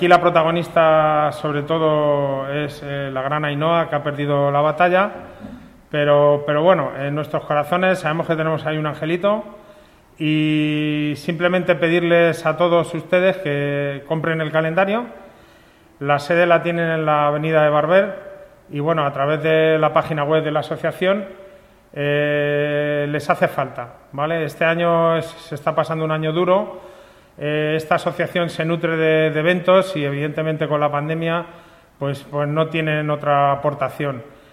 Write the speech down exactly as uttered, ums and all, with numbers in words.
Aquí la protagonista, sobre todo, es eh, la gran Ainhoa, que ha perdido la batalla, pero, pero bueno, en nuestros corazones sabemos que tenemos ahí un angelito y simplemente pedirles a todos ustedes que compren el calendario. La sede la tienen en la avenida de Barber y, bueno, a través de la página web de la asociación eh, les hace falta, ¿vale? Este año es, se está pasando un año duro. Eh, esta asociación se nutre de, de eventos y, evidentemente, con la pandemia pues, pues no tienen otra aportación.